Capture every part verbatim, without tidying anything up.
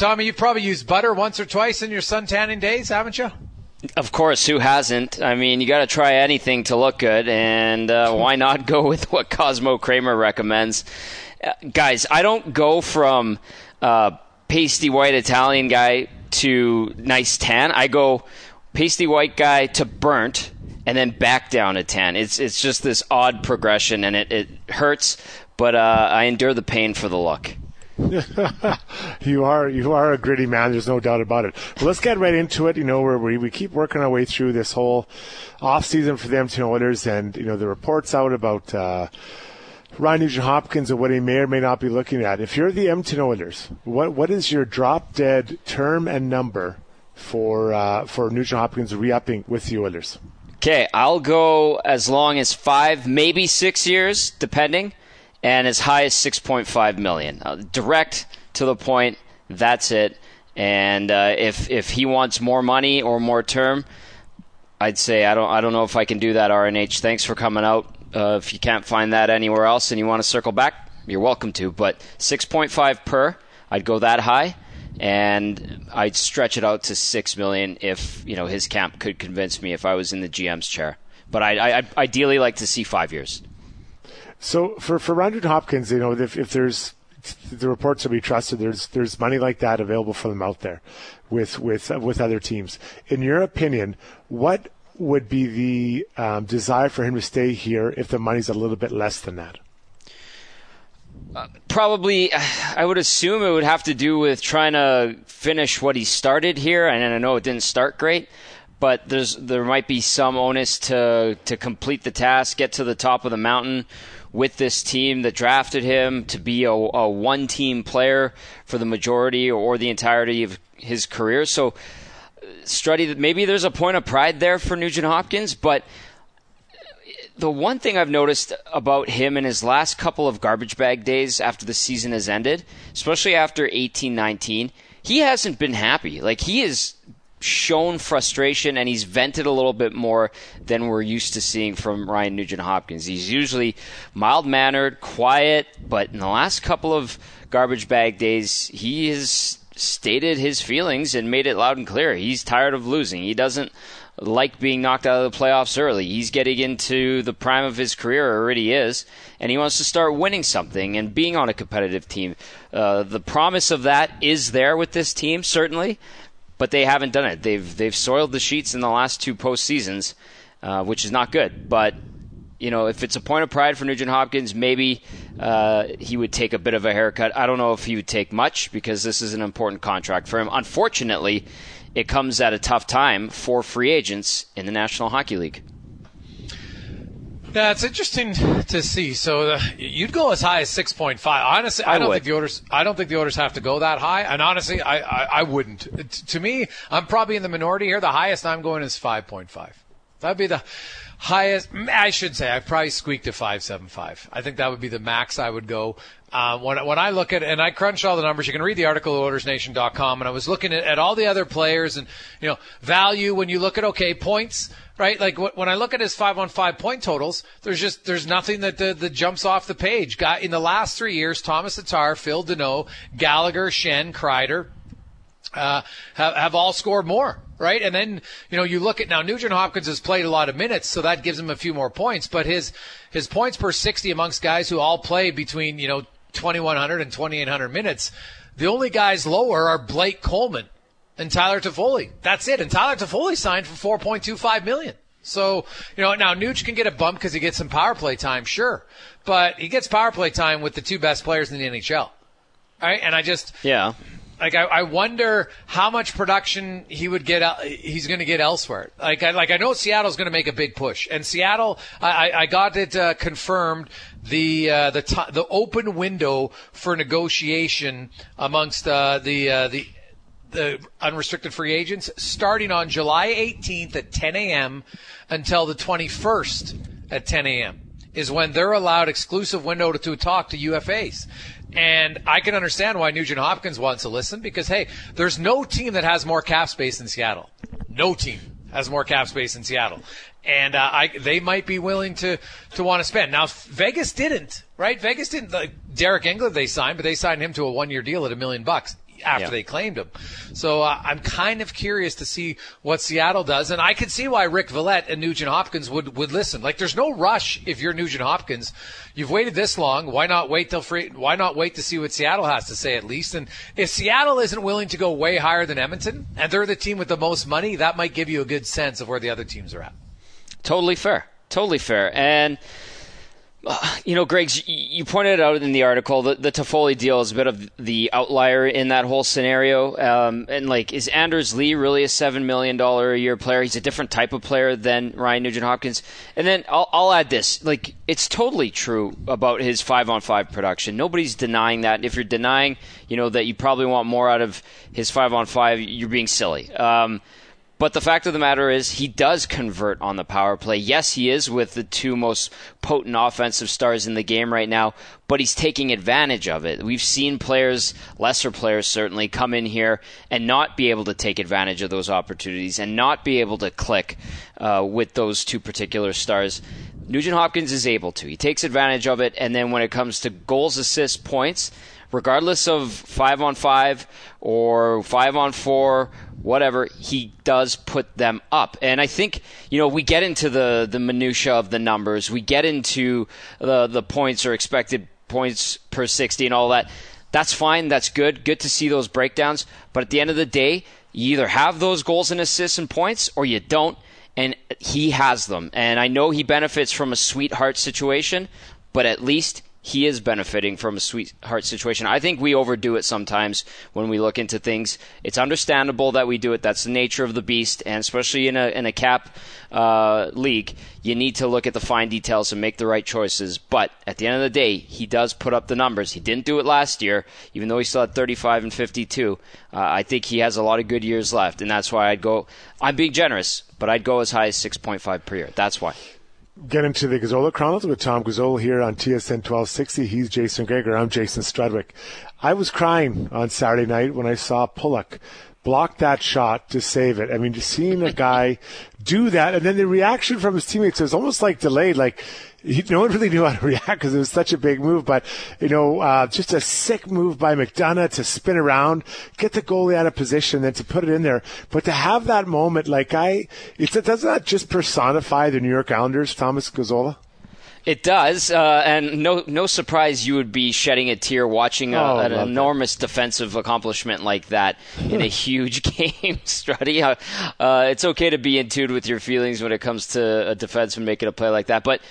Tommy, you've probably used butter once or twice in your sun tanning days, haven't you? Of course, who hasn't? I mean, you got to try anything to look good, and uh, why not go with what Cosmo Kramer recommends? Uh, guys, I don't go from uh, pasty white Italian guy to nice tan. I go pasty white guy to burnt, and then back down to tan. It's it's just this odd progression, and it, it hurts, but uh, I endure the pain for the look. you are you are a gritty man. There's no doubt about it. Well, let's get right into it. You know, where we we keep working our way through this whole off season for the Edmonton Oilers, and you know the reports out about uh, Ryan Nugent-Hopkins and what he may or may not be looking at. If you're the Edmonton Oilers, what what is your drop dead term and number for uh, for Nugent-Hopkins re-upping with the Oilers? Okay, I'll go as long as five, maybe six years, depending. And as high as six point five million dollars. Uh, direct to the point, that's it. And uh, if if he wants more money or more term, I'd say I don't I don't know if I can do that, R N H. Thanks for coming out. Uh, if you can't find that anywhere else and you want to circle back, you're welcome to. But six point five per, I'd go that high. And I'd stretch it out to six million dollars if you know his camp could convince me if I was in the G M's chair. But I, I, I'd ideally like to see five years. So for for Ryan Nugent-Hopkins, you know, if if there's the reports to be trusted, there's there's money like that available for them out there, with with with other teams. In your opinion, what would be the um, desire for him to stay here if the money's a little bit less than that? Uh, probably, I would assume it would have to do with trying to finish what he started here, and I know it didn't start great. But there's there might be some onus to to complete the task, get to the top of the mountain with this team that drafted him to be a, a one-team player for the majority or the entirety of his career. So, Struddy, maybe there's a point of pride there for Nugent-Hopkins, but the one thing I've noticed about him in his last couple of garbage bag days after the season has ended, especially after eighteen nineteen, he hasn't been happy. Like, he is shown frustration, and he's vented a little bit more than we're used to seeing from Ryan Nugent-Hopkins. He's usually mild-mannered, quiet, but in the last couple of garbage bag days, he has stated his feelings and made it loud and clear. He's tired of losing. He doesn't like being knocked out of the playoffs early. He's getting into the prime of his career, or already is, and he wants to start winning something and being on a competitive team. Uh, the promise of that is there with this team, certainly, but they haven't done it. They've they've soiled the sheets in the last two postseasons, uh, which is not good. But you know, if it's a point of pride for Nugent-Hopkins, maybe uh, he would take a bit of a haircut. I don't know if he would take much because this is an important contract for him. Unfortunately, it comes at a tough time for free agents in the National Hockey League. Yeah, it's interesting to see. So uh, you'd go as high as six point five. Honestly, I, I don't would. think the Oilers. I don't think the Oilers have to go that high. And honestly, I, I, I wouldn't. T- to me, I'm probably in the minority here. The highest I'm going is five point five. That'd be the highest. I should say I've probably squeaked to five seven five. I think that would be the max I would go. Uh, when when I look at and I crunch all the numbers, you can read the article at Oilers Nation dot com, and I was looking at, at all the other players and you know value. When you look at okay points, right? Like wh- when I look at his five on five point totals, there's just there's nothing that that, that jumps off the page. Got in the last three years, Thomas Tatar, Phil Deneau, Gallagher, Schenn, Kreider uh, have have all scored more. Right, and then you know you look at now Nugent-Hopkins has played a lot of minutes, so that gives him a few more points. But his his points per sixty amongst guys who all play between you know twenty-one hundred and twenty-eight hundred minutes, the only guys lower are Blake Coleman and Tyler Toffoli. That's it. And Tyler Toffoli signed for four point two five million. So you know now Nuge can get a bump because he gets some power play time, sure, but he gets power play time with the two best players in the N H L. All right, and I just yeah. Like I, I wonder how much production he would get. He's going to get elsewhere. Like I, like I know Seattle's going to make a big push, and Seattle. I, I got it uh, confirmed. The uh, the t- the open window for negotiation amongst uh, the uh, the the unrestricted free agents starting on July eighteenth at ten a.m. until the twenty-first at ten a.m. is when they're allowed exclusive window to, to talk to U F As. And I can understand why Nugent-Hopkins wants to listen because, hey, there's no team that has more cap space than Seattle. No team has more cap space than Seattle. And uh, I, they might be willing to, to want to spend. Now, Vegas didn't, right? Vegas didn't. Like Derek Englund they signed, but they signed him to a one-year deal at a million bucks. after yeah. they claimed him. So uh, I'm kind of curious to see what Seattle does, and I could see why Rick Villette and Nugent Hopkins would, would listen. Like, there's no rush if you're Nugent Hopkins. You've waited this long. Why not wait till free? Why not wait to see what Seattle has to say at least? And if Seattle isn't willing to go way higher than Edmonton, and they're the team with the most money, that might give you a good sense of where the other teams are at. Totally fair. Totally fair. And, uh, you know, Greg, you pointed out in the article that the Toffoli deal is a bit of the outlier in that whole scenario. Um, and, like, is Anders Lee really a seven million dollars a year player? He's a different type of player than Ryan Nugent-Hopkins. And then I'll, I'll add this. Like, it's totally true about his five-on-five production. Nobody's denying that. If you're denying, you know, that you probably want more out of his five-on-five, you're being silly. Um But the fact of the matter is he does convert on the power play. Yes, he is with the two most potent offensive stars in the game right now, but he's taking advantage of it. We've seen players, lesser players certainly, come in here and not be able to take advantage of those opportunities and not be able to click uh, with those two particular stars. Nugent Hopkins is able to. He takes advantage of it, and then when it comes to goals, assists, points, regardless of five on five or five on four, whatever, he does put them up. And I think, you know, we get into the, the minutia of the numbers. We get into the, the points or expected points per sixty and all that. That's fine. That's good. Good to see those breakdowns. But at the end of the day, you either have those goals and assists and points or you don't. And he has them. And I know he benefits from a sweetheart situation, but at least he is benefiting from a sweetheart situation. I think we overdo it sometimes when we look into things. It's understandable that we do it. That's the nature of the beast, and especially in a in a cap uh, league, you need to look at the fine details and make the right choices. But at the end of the day, he does put up the numbers. He didn't do it last year, even though he still had thirty-five and fifty-two. Uh, I think he has a lot of good years left, and that's why I'd go. I'm being generous, but I'd go as high as six point five per year. That's why. Get into the Gazzola Chronicles with Tom Gazzola here on T S N twelve sixty. He's Jason Gregor. I'm Jason Strudwick. I was crying on Saturday night when I saw Pulock block that shot to save it. I mean, just seeing a guy do that, and then the reaction from his teammates was almost like delayed. Like, he, no one really knew how to react because it was such a big move. But, you know, uh, just a sick move by McDonough to spin around, get the goalie out of position, then to put it in there. But to have that moment, like I, it's, it doesn't that just personify the New York Islanders, Thomas Gazzola? It does, uh, and no no surprise you would be shedding a tear watching a, oh, an enormous that. defensive accomplishment like that in a huge game, Struddy. Uh, uh, it's okay to be in tune with your feelings when it comes to a defenseman making a play like that, but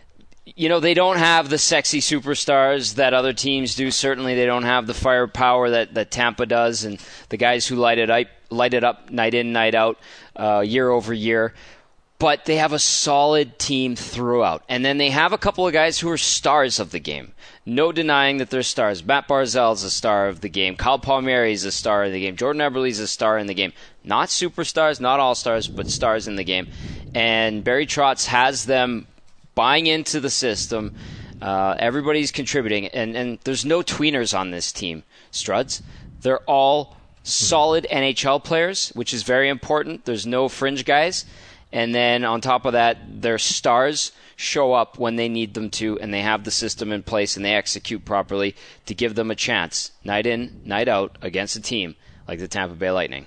you know, they don't have the sexy superstars that other teams do. Certainly they don't have the firepower that, that Tampa does and the guys who light it up, light it up night in, night out, uh, year over year. But they have a solid team throughout. And then they have a couple of guys who are stars of the game. No denying that they're stars. Matt Barzal is a star of the game. Kyle Palmieri is a star of the game. Jordan Eberle is a star in the game. Not superstars, not all-stars, but stars in the game. And Barry Trotz has them buying into the system. Uh, everybody's contributing. And, and there's no tweeners on this team, Struds. They're all solid N H L players, which is very important. There's no fringe guys. And then on top of that, their stars show up when they need them to, and they have the system in place, and they execute properly to give them a chance, night in, night out, against a team like the Tampa Bay Lightning.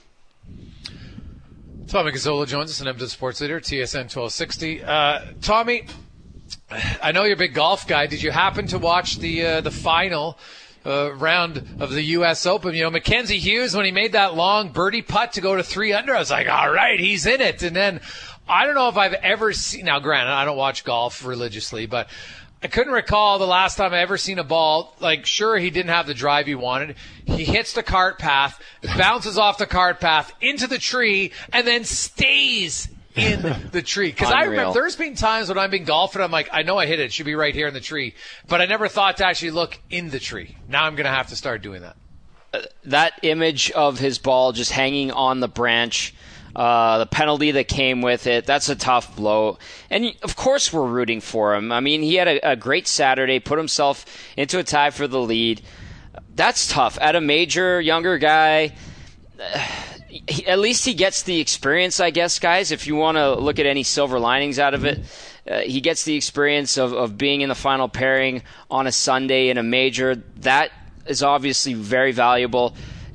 Tommy Gazzola joins us, an Edmonton sports leader, T S N twelve sixty. Uh, Tommy, I know you're a big golf guy. Did you happen to watch the uh, the final Uh, round of the U S Open? You know, Mackenzie Hughes, when he made that long birdie putt to go to three under, I was like, all right, he's in it. And then I don't know if I've ever seen, now granted, I don't watch golf religiously, but I couldn't recall the last time I ever seen a ball, like, sure, he didn't have the drive he wanted. He hits the cart path, bounces off the cart path into the tree, and then stays in the tree. Because I remember there's been times when I've been golfing, I'm like, I know I hit it. It should be right here in the tree. But I never thought to actually look in the tree. Now I'm going to have to start doing that. Uh, that image of his ball just hanging on the branch, uh, the penalty that came with it, that's a tough blow. And, of course, we're rooting for him. I mean, he had a, a great Saturday, put himself into a tie for the lead. That's tough. At a major, younger guy, uh, He, at least he gets the experience, I guess, guys. If you want to look at any silver linings out of it, uh, he gets the experience of, of being in the final pairing on a Sunday in a major. That is obviously very valuable.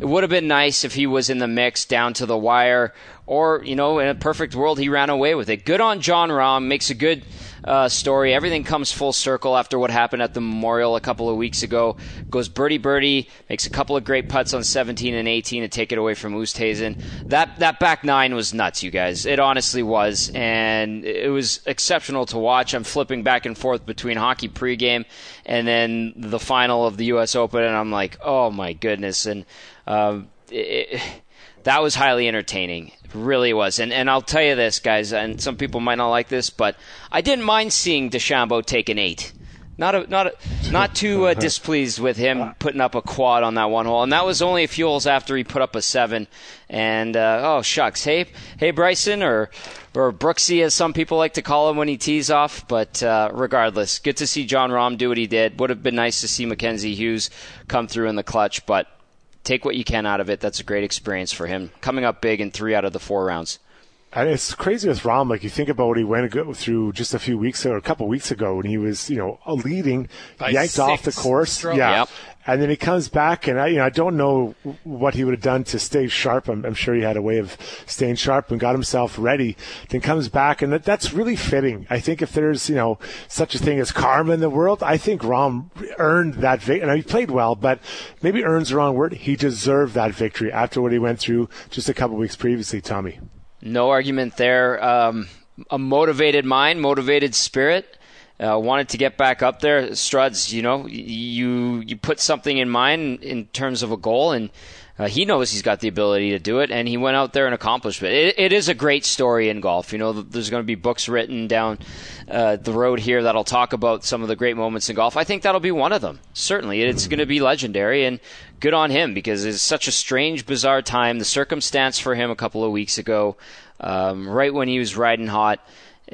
it would have been nice if he was in the mix down to the wire, or, you know, in a perfect world, he ran away with it. Good on Jon Rahm. Makes a good uh, story. Everything comes full circle after what happened at the Memorial a couple of weeks ago. Goes birdie-birdie, makes a couple of great putts on seventeen and eighteen to take it away from Oosthuizen. That, that back nine was nuts, you guys. It honestly was, and it was exceptional to watch. I'm flipping back and forth between hockey pregame and then the final of the U S Open, and I'm like, oh my goodness. And um, it, that was highly entertaining. It really was. And and I'll tell you this, guys, and some people might not like this, but I didn't mind seeing DeChambeau take an eight. Not a, not a, not too uh, displeased with him putting up a quad on that one hole, and that was only a few holes after he put up a seven. And uh, oh shucks, hey hey Bryson, or or Brooksy as some people like to call him when he tees off. But uh, regardless, good to see Jon Rahm do what he did. Would have been nice to see Mackenzie Hughes come through in the clutch, but take what you can out of it. That's a great experience for him, coming up big in three out of the four rounds. And it's crazy with Rahm. Like, you think about what he went through just a few weeks ago, or a couple of weeks ago, when he was, you know, leading, By yanked off the course. Stroke. Yeah. Yep. And then he comes back, and I, you know, I don't know what he would have done to stay sharp. I'm, I'm sure he had a way of staying sharp and got himself ready. Then comes back, and that, that's really fitting. I think if there's, you know, such a thing as karma in the world, I think Rahm earned that victory. And he played well, but maybe earns the wrong word. He deserved that victory after what he went through just a couple of weeks previously, Tommy. No argument there. Um, a motivated mind, motivated spirit. Uh, wanted to get back up there. Struds, you know, you you put something in mind in terms of a goal, and uh, he knows he's got the ability to do it, and he went out there and accomplished it. It, it is a great story in golf. You know, there's going to be books written down uh, the road here that'll talk about some of the great moments in golf. I think that'll be one of them. Certainly, it's going to be legendary, and good on him, because it's such a strange, bizarre time. The circumstance for him a couple of weeks ago, um, right when he was riding hot,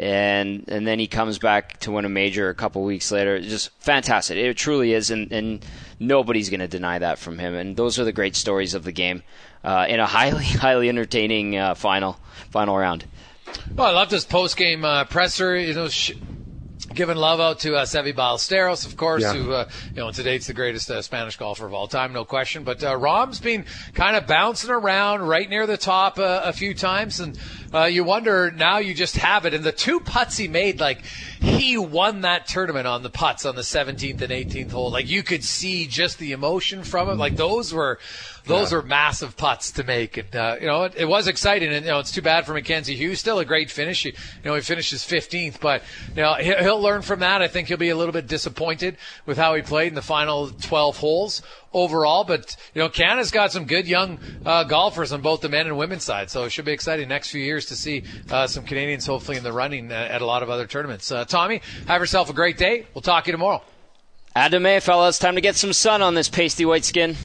and and then he comes back to win a major a couple weeks later. It's just fantastic. It truly is, and, and nobody's going to deny that from him. And those are the great stories of the game uh, in a highly, highly entertaining uh, final final round. Well, I loved his post-game uh, presser. You know, sh- giving love out to uh, Seve Ballesteros, of course, yeah. who, uh, you know, to date's the greatest uh, Spanish golfer of all time, no question. But uh, Rahm's been kind of bouncing around right near the top uh, a few times, and uh, you wonder, now you just have it. And the two putts he made, like, he won that tournament on the putts on the seventeenth and eighteenth hole. Like, you could see just the emotion from it. Like, those were those yeah. were massive putts to make. And, uh, you know, it, it was exciting. And, you know, it's too bad for Mackenzie Hughes. Still a great finish. You, you know, he finishes fifteenth. But, you know, he'll, he'll learn from that. I think he'll be a little bit disappointed with how he played in the final twelve holes overall. But, you know, Canada's got some good young uh, golfers on both the men and women's side. So it should be exciting next few years to see uh, some Canadians hopefully in the running at a lot of other tournaments. Uh, Tommy, have yourself a great day. We'll talk to you tomorrow. Adame, fellas, time to get some sun on this pasty white skin.